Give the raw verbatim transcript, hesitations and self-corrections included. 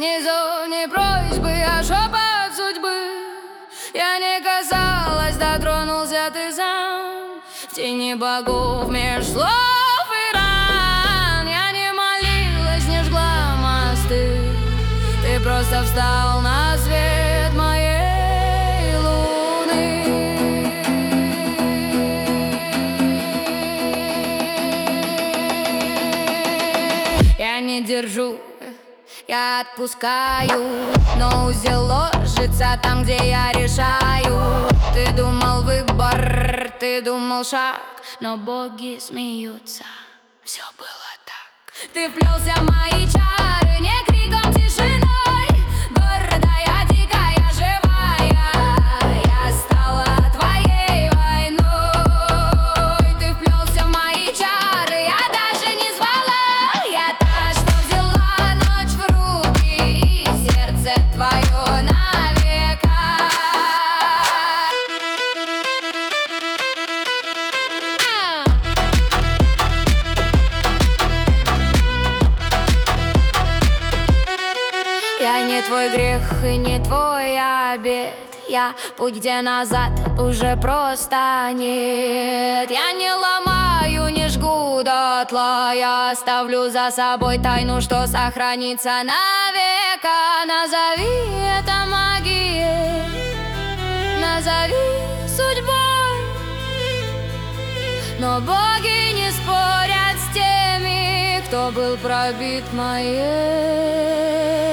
Ни зов, ни просьбы, а шепот судьбы. Я не касалась, дотронулся ты сам. В тени богов меж слов и ран. Я не молилась, не жгла мосты. Ты просто встал на свет моей луны. Я не держу, я отпускаю, но узел ложится там, где я решаю. Ты думал выбор, ты думал шаг, но боги смеются. Все было так. Ты вплелся в мои чары, не криком, тишиной. Гордая, дикая, живая, я стала твоей войной. Ты вплелся в мои чары, я даже не звала. Я та, что взяла ночь в руки, и сердце твое навека. Я не твой грех и не твой обет. Я путь, где назад уже просто нет. Я не ломаю, не жгу дотла. Я оставлю за собой тайну, что сохранится навека. Назови это магией, назови судьбой, но боги не спорят с теми, кто был пробит моей